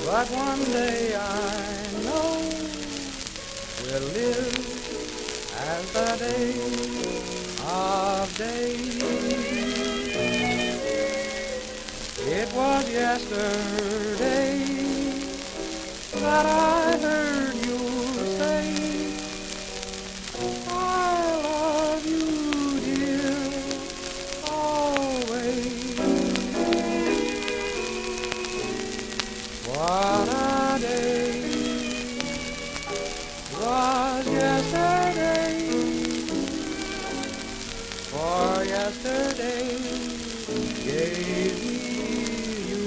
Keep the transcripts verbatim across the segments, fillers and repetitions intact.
But one day I know we'll live as the day of days. It was yesterday that I heard you say, I love you, dear, always. What a day was yesterday, for yesterday gave me you.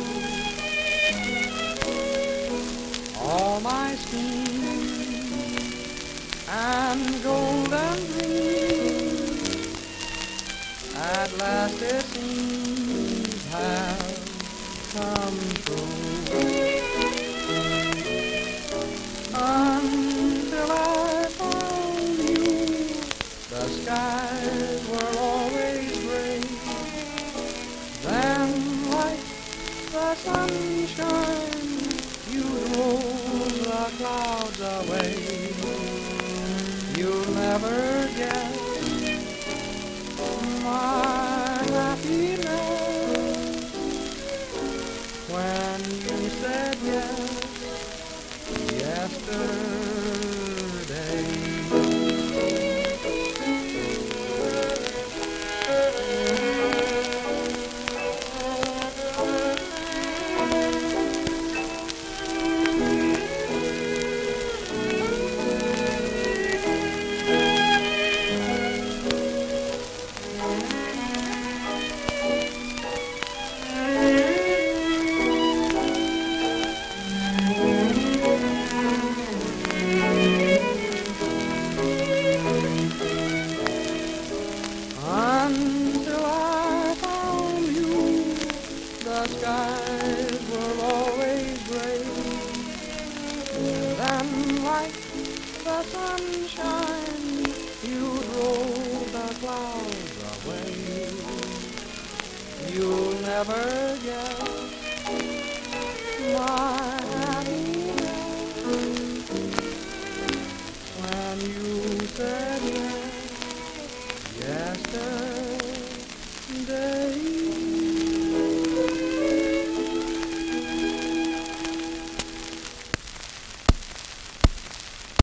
All my schemes and golden dreams at last it seems have come true. Until I found you, the skies were always gray. Then, like the sunshine, you drove the clouds away. You'll never guess my happiness when you said yes yesterday. Until I found you, the skies were always gray. And then, like the sunshine, you drove the clouds away. You'll never guess